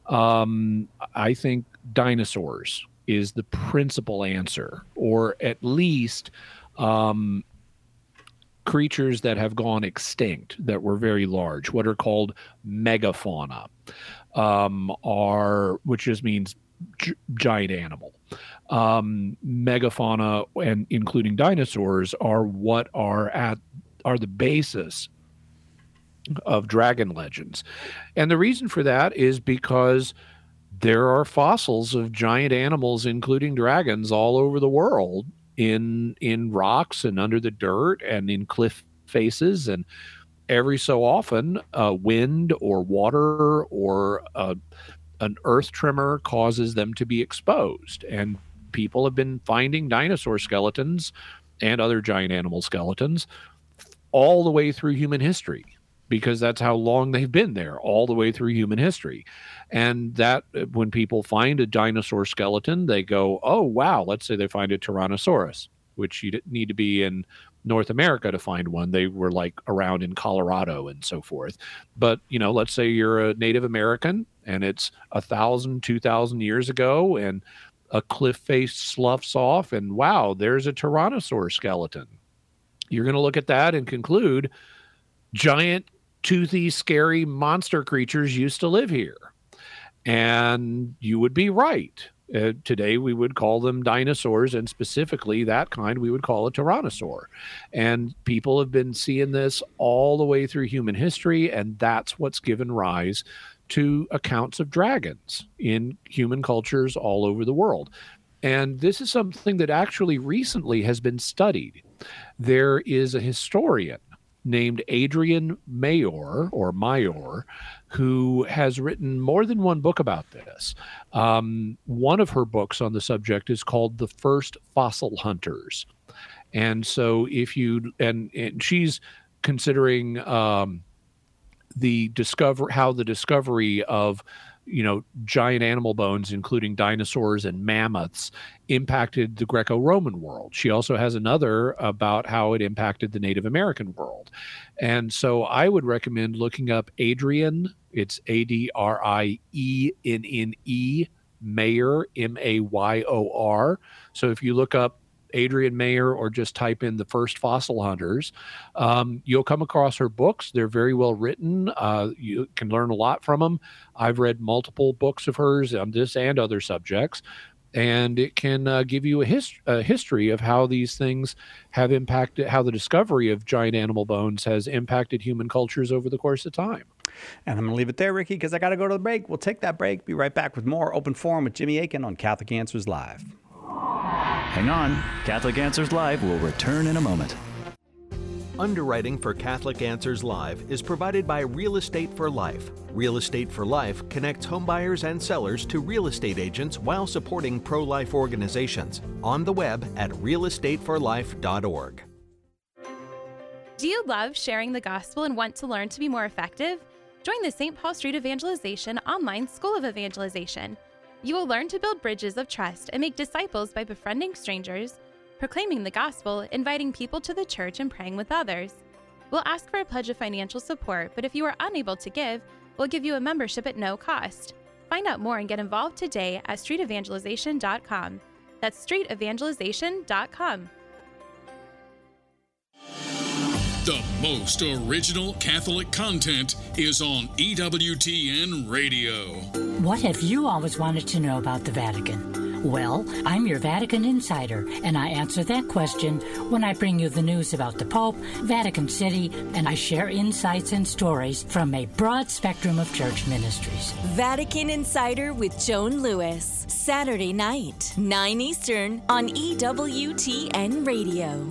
Speaker 3: Um, I think dinosaurs is the principal answer, or at least um, creatures that have gone extinct that were very large, what are called megafauna, um, are which just means g- giant animal. Um, megafauna, and including dinosaurs, are what are at are the basis of dragon legends. And the reason for that is because there are fossils of giant animals, including dragons, all over the world in in rocks and under the dirt and in cliff faces. And every so often, uh, wind or water or uh, an earth tremor causes them to be exposed. And people have been finding dinosaur skeletons and other giant animal skeletons all the way through human history, because that's how long they've been there, all the way through human history. And that when people find a dinosaur skeleton, they go, oh, wow, let's say they find a Tyrannosaurus, which you didn't need to be in North America to find one. They were like around in Colorado and so forth. But, you know, let's say you're a Native American and it's a thousand, two thousand years ago, and a cliff face sloughs off, and wow, there's a Tyrannosaur skeleton. You're going to look at that and conclude giant, toothy, scary monster creatures used to live here. And you would be right. Uh, today we would call them dinosaurs, and specifically that kind we would call a tyrannosaur. And people have been seeing this all the way through human history, and that's what's given rise to accounts of dragons in human cultures all over the world. And this is something that actually recently has been studied. There is a historian named Adrienne Mayor, or Mayor, who has written more than one book about this. Um, one of her books on the subject is called The First Fossil Hunters. And so if you, and, and she's considering um, the discover, how the discovery of, you know, giant animal bones, including dinosaurs and mammoths, impacted the Greco-Roman world. She also has another about how it impacted the Native American world. And so I would recommend looking up Adrienne. It's A D R I E N N E, Mayor, M A Y O R. So if you look up Adrienne Mayer or just type in The First Fossil Hunters, um, you'll come across her books. They're very well written. Uh, you can learn a lot from them. I've read multiple books of hers on this and other subjects, and it can uh, give you a, hist- a history of how these things have impacted, how the discovery of giant animal bones has impacted human cultures over the course of time.
Speaker 1: And I'm going to leave it there, Ricky, because I got to go to the break. We'll take that break. Be right back with more Open Forum with Jimmy Akin on Catholic Answers Live.
Speaker 17: Hang on. Catholic Answers Live will return in a moment.
Speaker 18: Underwriting for Catholic Answers Live is provided by Real Estate for Life. Real Estate for Life connects homebuyers and sellers to real estate agents while supporting pro-life organizations. On the web at real estate for life dot org.
Speaker 19: Do you love sharing the gospel and want to learn to be more effective? Join the Saint Paul Street Evangelization Online School of Evangelization. You will learn to build bridges of trust and make disciples by befriending strangers, proclaiming the gospel, inviting people to the church, and praying with others. We'll ask for a pledge of financial support, but if you are unable to give, we'll give you a membership at no cost. Find out more and get involved today at street evangelization dot com. That's street evangelization dot com.
Speaker 20: The most original Catholic content is on E W T N Radio.
Speaker 21: What have you always wanted to know about the Vatican? Well, I'm your Vatican insider, and I answer that question when I bring you the news about the Pope, Vatican City, and I share insights and stories from a broad spectrum of church ministries.
Speaker 22: Vatican Insider with Joan Lewis, Saturday night, nine Eastern on E W T N Radio.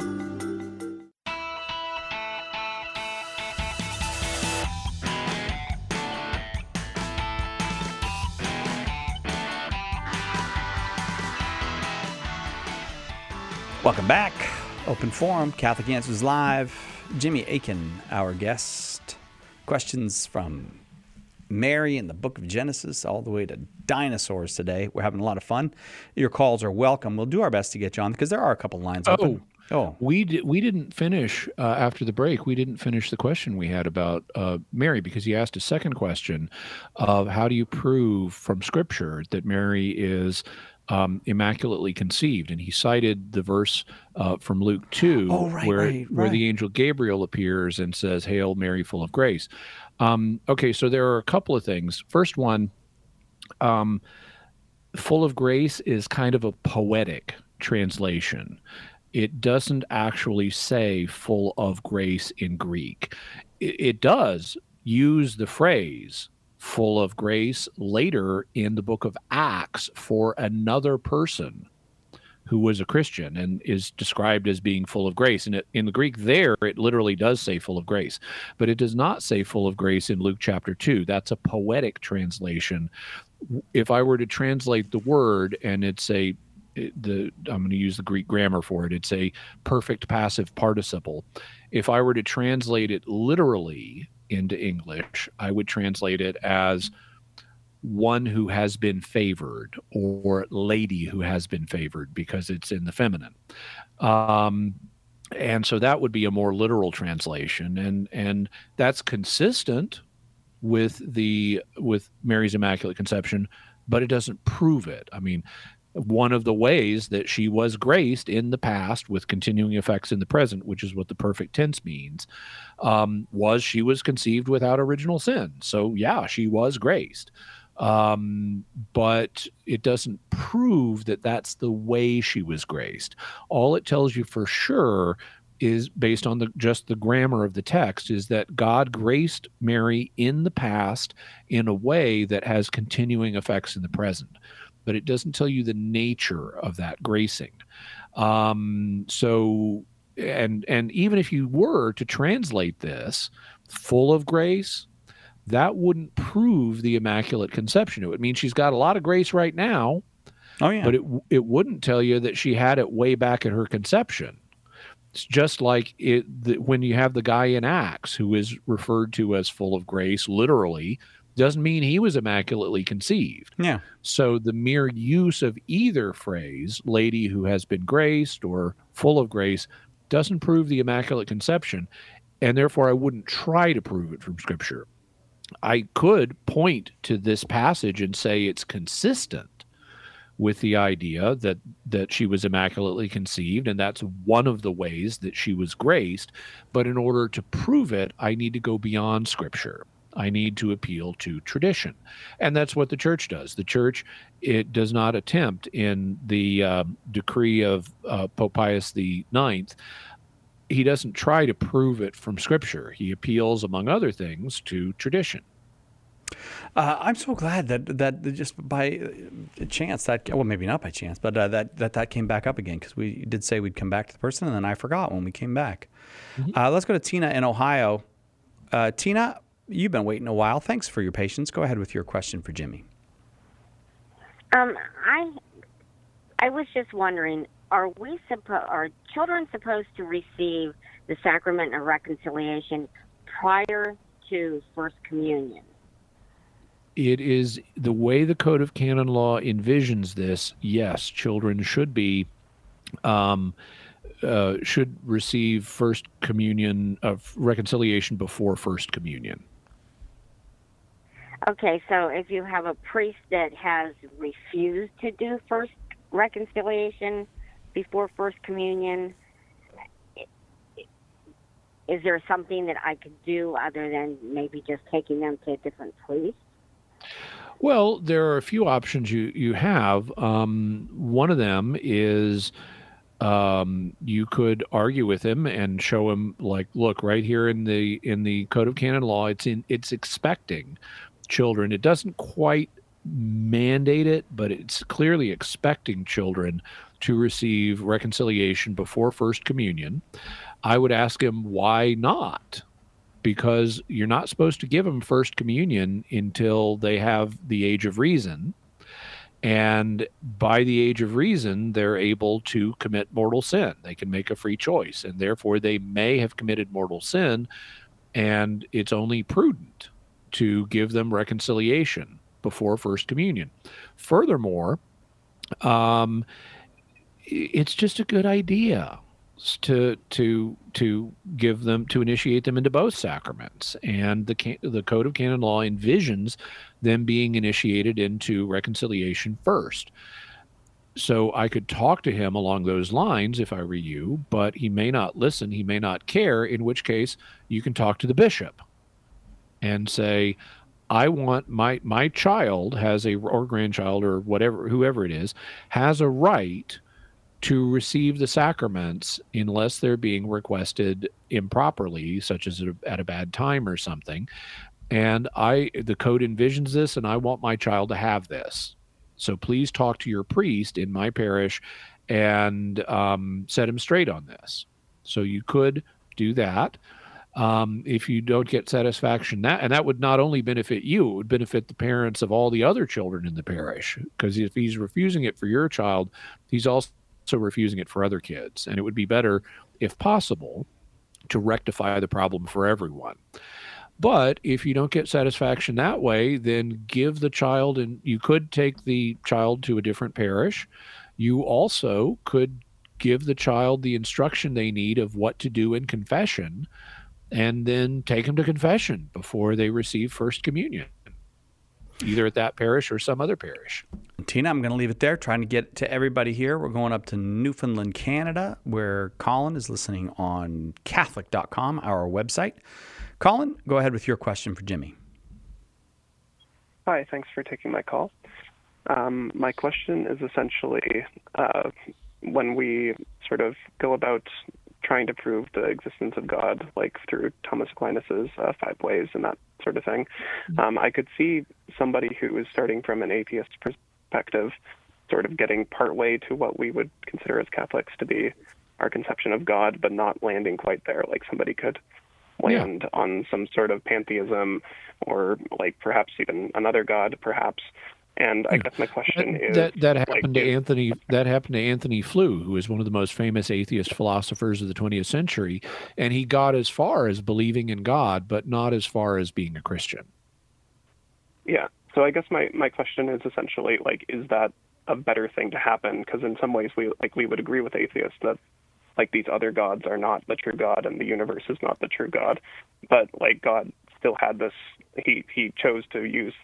Speaker 1: Welcome back. Open Forum, Catholic Answers Live. Jimmy Akin, our guest. Questions from Mary in the book of Genesis all the way to dinosaurs today. We're having a lot of fun. Your calls are welcome. We'll do our best to get you on because there are a couple lines open.
Speaker 3: Oh, we di- we didn't finish uh, after the break. We didn't finish the question we had about uh, Mary because he asked a second question of how do you prove from Scripture that Mary is Um, immaculately conceived, and he cited the verse uh, from Luke two,
Speaker 1: oh, right,
Speaker 3: where
Speaker 1: right,
Speaker 3: where
Speaker 1: right.
Speaker 3: the angel Gabriel appears and says, "Hail Mary, full of grace." Um, okay, so there are a couple of things. First one, um, "full of grace" is kind of a poetic translation. It doesn't actually say "full of grace" in Greek. It, it does use the phrase "full of grace" later in the book of Acts for another person who was a Christian and is described as being full of grace. And it, in the Greek there, it literally does say "full of grace," but it does not say "full of grace" in Luke chapter two. That's a poetic translation. If I were to translate the word, and it's a the I'm going to use the Greek grammar for it. It's a perfect passive participle. If I were to translate it literally into English, I would translate it as one who has been favored or lady who has been favored because it's in the feminine. Um, and so that would be a more literal translation. And, and that's consistent with the, with Mary's Immaculate Conception, but it doesn't prove it. I mean, one of the ways that she was graced in the past with continuing effects in the present, which is what the perfect tense means, um, was she was conceived without original sin. So yeah, she was graced. Um, but it doesn't prove that that's the way she was graced. All it tells you for sure is, based on the just the grammar of the text, is that God graced Mary in the past in a way that has continuing effects in the present. But it doesn't tell you the nature of that gracing. Um, so, and and even if you were to translate this, "full of grace," that wouldn't prove the Immaculate Conception. It would mean she's got a lot of grace right now,
Speaker 1: oh yeah,
Speaker 3: but it it wouldn't tell you that she had it way back at her conception. It's just like it the, when you have the guy in Acts who is referred to as full of grace, literally, doesn't mean he was immaculately conceived.
Speaker 1: Yeah.
Speaker 3: So the mere use of either phrase, lady who has been graced or full of grace, doesn't prove the Immaculate Conception, and therefore I wouldn't try to prove it from Scripture. I could point to this passage and say it's consistent with the idea that that she was immaculately conceived, and that's one of the ways that she was graced. But in order to prove it, I need to go beyond Scripture. I need to appeal to tradition. And that's what the church does. The church, it does not attempt in the uh, decree of uh, Pope Pius the Ninth, he doesn't try to prove it from Scripture. He appeals, among other things, to tradition.
Speaker 1: Uh, I'm so glad that that just by chance that well maybe not by chance but uh, that that that came back up again, because we did say we'd come back to the person and then I forgot when we came back. Mm-hmm. Uh, let's go to Tina in Ohio. Uh, Tina, you've been waiting a while. Thanks for your patience. Go ahead with your question for Jimmy.
Speaker 2: Um, I I was just wondering, are we suppo- are children supposed to receive the sacrament of reconciliation prior to First Communion?
Speaker 3: It is the way the Code of Canon Law envisions this. Yes, children should be um, uh, should receive First Communion of reconciliation before First Communion.
Speaker 2: Okay, so if you have a priest that has refused to do First Reconciliation before First Communion, is there something that I could do other than maybe just taking them to a different priest?
Speaker 3: Well, there are a few options you, you have. Um, one of them is um, you could argue with him and show him, like, look, right here in the in the Code of Canon Law, it's in it's expecting children. It doesn't quite mandate it, but it's clearly expecting children to receive reconciliation before First Communion. I would ask him, why not? Because you're not supposed to give them First Communion until they have the age of reason. And by the age of reason, they're able to commit mortal sin. They can make a free choice, and therefore they may have committed mortal sin, and it's only prudent to give them reconciliation before First Communion. Furthermore, um, it's just a good idea to to to give them, to initiate them into both sacraments, and the can, the Code of Canon Law envisions them being initiated into reconciliation first. So I could talk to him along those lines if I were you, but he may not listen, he may not care, in which case you can talk to the bishop and say, I want my my child has a, or grandchild or whatever, whoever it is, has a right to receive the sacraments unless they're being requested improperly, such as at a bad time or something. And I, the code envisions this, and I want my child to have this. So please talk to your priest in my parish and um, set him straight on this. So you could do that. Um, if you don't get satisfaction, that and that would not only benefit you, it would benefit the parents of all the other children in the parish. Because if he's refusing it for your child, he's also refusing it for other kids. And it would be better, if possible, to rectify the problem for everyone. But if you don't get satisfaction that way, then give the child, and you could take the child to a different parish. You also could give the child the instruction they need of what to do in confession, and then take them to confession before they receive First Communion, either at that parish or some other parish.
Speaker 1: Tina, I'm going to leave it there, trying to get to everybody here. We're going up to Newfoundland, Canada, where Colin is listening on Catholic dot com, our website. Colin, go ahead with your question for Jimmy.
Speaker 4: Hi, thanks for taking my call. Um, my question is essentially, uh, when we sort of go about trying to prove the existence of God, like through Thomas Aquinas's uh, five ways and that sort of thing, um, I could see somebody who is starting from an atheist perspective sort of getting partway to what we would consider as Catholics to be our conception of God, but not landing quite there. Like somebody could land yeah. on some sort of pantheism, or like perhaps even another God, perhaps. And I guess my question
Speaker 3: that,
Speaker 4: is
Speaker 3: that that happened
Speaker 4: like,
Speaker 3: to Anthony. That happened to Anthony Flew, who is one of the most famous atheist philosophers of the twentieth century, and he got as far as believing in God, but not as far as being a Christian.
Speaker 4: Yeah. So I guess my, my question is essentially like, is that a better thing to happen? Because in some ways we like we would agree with atheists that like these other gods are not the true God and the universe is not the true God, but like God still had this. He he chose to use the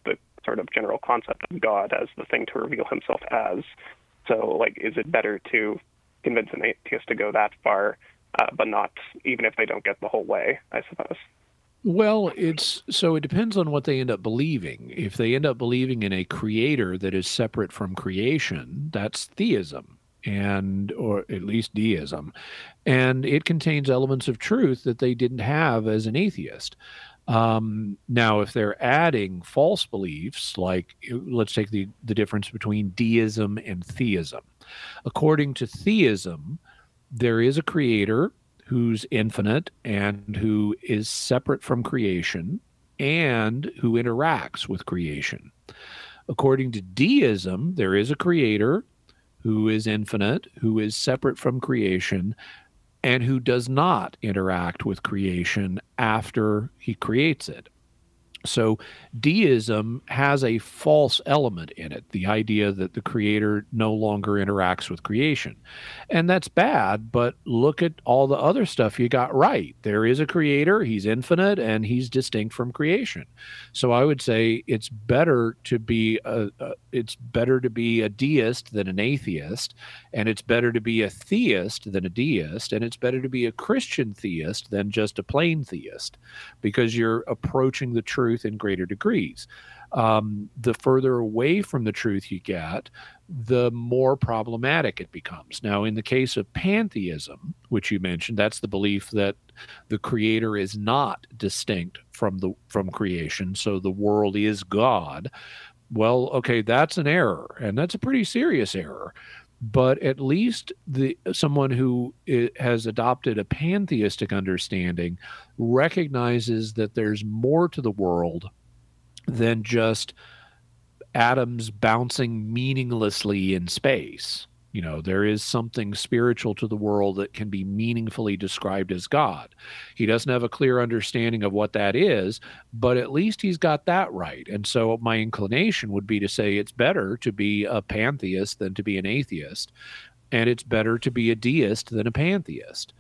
Speaker 4: sort of general concept of God as the thing to reveal himself as. So, like, is it better to convince an atheist to go that far, uh, but not, even if they don't get the whole way, I suppose?
Speaker 3: Well, it's so it depends on what they end up believing. If they end up believing in a creator that is separate from creation, that's theism, and or at least deism, and it contains elements of truth that they didn't have as an atheist. Um, now, if they're adding false beliefs, like let's take the the difference between deism and theism. According to theism, there is a creator who's infinite and who is separate from creation and who interacts with creation. According to deism, there is a creator who is infinite, who is separate from creation, and who does not interact with creation after he creates it. So deism has a false element in it, the idea that the creator no longer interacts with creation. And that's bad, but look at all the other stuff you got right. There is a creator, he's infinite, and he's distinct from creation. So I would say it's better to be a, a it's better to be a deist than an atheist, and it's better to be a theist than a deist, and it's better to be a Christian theist than just a plain theist, because you're approaching the truth in greater degrees. Um, the further away from the truth you get, the more problematic it becomes. Now, in the case of pantheism, which you mentioned, that's the belief that the creator is not distinct from the from creation, so the world is God. Well, okay, that's an error, and that's a pretty serious error. But at least the someone who has adopted a pantheistic understanding recognizes that there's more to the world than just atoms bouncing meaninglessly in space. You know, there is something spiritual to the world that can be meaningfully described as God. He doesn't have a clear understanding of what that is, but at least he's got that right. And so my inclination would be to say it's better to be a pantheist than to be an atheist, and it's better to be a deist than a pantheist.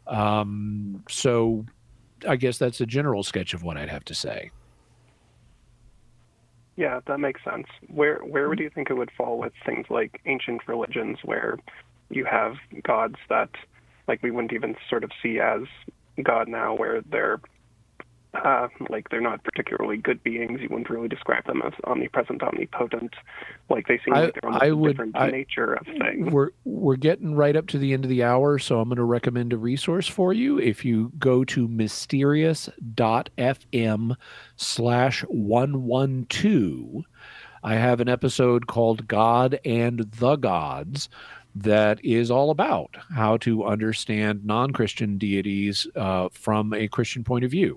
Speaker 3: Um, so I guess that's a general sketch of what I'd have to say.
Speaker 4: Yeah, that makes sense. Where where would you think it would fall with things like ancient religions, where you have gods that, like, we wouldn't even sort of see as God now, where they're uh, like they're not particularly good beings. You wouldn't really describe them as omnipresent, omnipotent. Like they seem
Speaker 3: I,
Speaker 4: like they're almost
Speaker 3: I
Speaker 4: a
Speaker 3: would,
Speaker 4: different
Speaker 3: I,
Speaker 4: nature of things.
Speaker 3: We're we're getting right up to the end of the hour, so I'm going to recommend a resource for you. If you go to mysterious dot f m slash one one two, I have an episode called God and the Gods that is all about how to understand non-Christian deities uh, from a Christian point of view.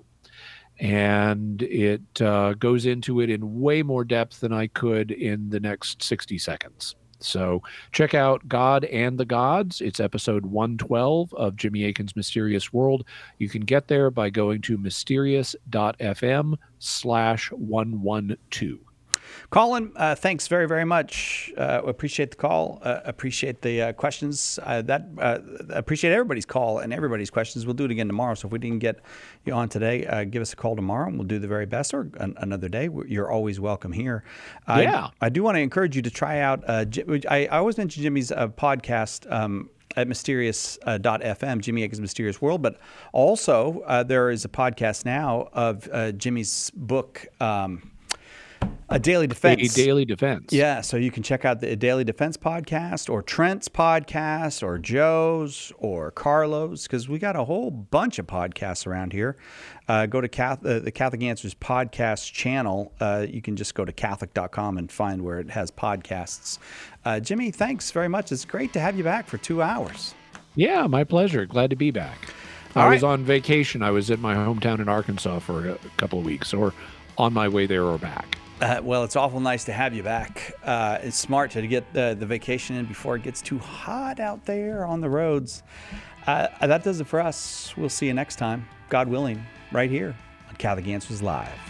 Speaker 3: And it uh, goes into it in way more depth than I could in the next sixty seconds. So check out God and the Gods. It's episode one twelve of Jimmy Akin's Mysterious World. You can get there by going to mysterious dot f m slash one one two.
Speaker 1: Colin, uh, thanks very, very much. Uh, appreciate the call. Uh, appreciate the uh, questions. Uh, that uh, appreciate everybody's call and everybody's questions. We'll do it again tomorrow. So if we didn't get you on today, uh, give us a call tomorrow, and we'll do the very best. Or an, another day. You're always welcome here. Uh,
Speaker 3: yeah.
Speaker 1: I, I do want to encourage you to try out. Uh, I, I always mention Jimmy's uh, podcast. Um, at mysterious dot f m, Jimmy Akin's Mysterious World. But also, uh, there is a podcast now of uh, Jimmy's book, um, A Daily Defense.
Speaker 3: A Daily Defense.
Speaker 1: Yeah, so you can check out the Daily Defense podcast, or Trent's podcast, or Joe's, or Carlo's, because we got a whole bunch of podcasts around here. Uh, go to Catholic, uh, the Catholic Answers podcast channel. Uh, you can just go to catholic dot com and find where it has podcasts. Uh, Jimmy, thanks very much. It's great to have you back for two hours.
Speaker 3: Yeah, my pleasure. Glad to be back.
Speaker 1: All
Speaker 3: I
Speaker 1: right.
Speaker 3: was on vacation. I was in my hometown in Arkansas for a couple of weeks, or on my way there or back.
Speaker 1: Uh, well, it's awful nice to have you back. Uh, it's smart to get the, the vacation in before it gets too hot out there on the roads. Uh, that does it for us. We'll see you next time, God willing, right here on Catholic Answers Live.